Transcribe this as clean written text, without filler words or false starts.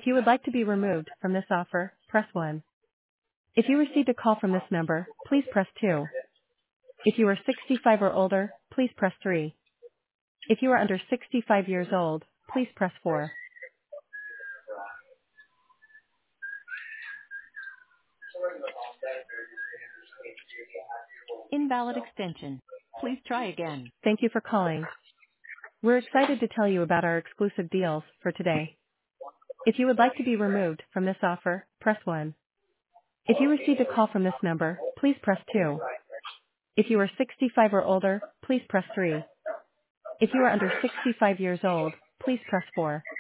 you would like to be removed from this offer, press 1. If you received a call from this number, please press 2. If you are 65 or older, please press 3. If you are under 65 years old, please press 4. Invalid extension. Please try again. Thank you for calling. We're excited to tell you about our exclusive deals for today. If you would like to be removed from this offer, press 1. If you received a call from this number, please press 2. If you are 65 or older, please press 3. If you are under 65 years old, please press 4.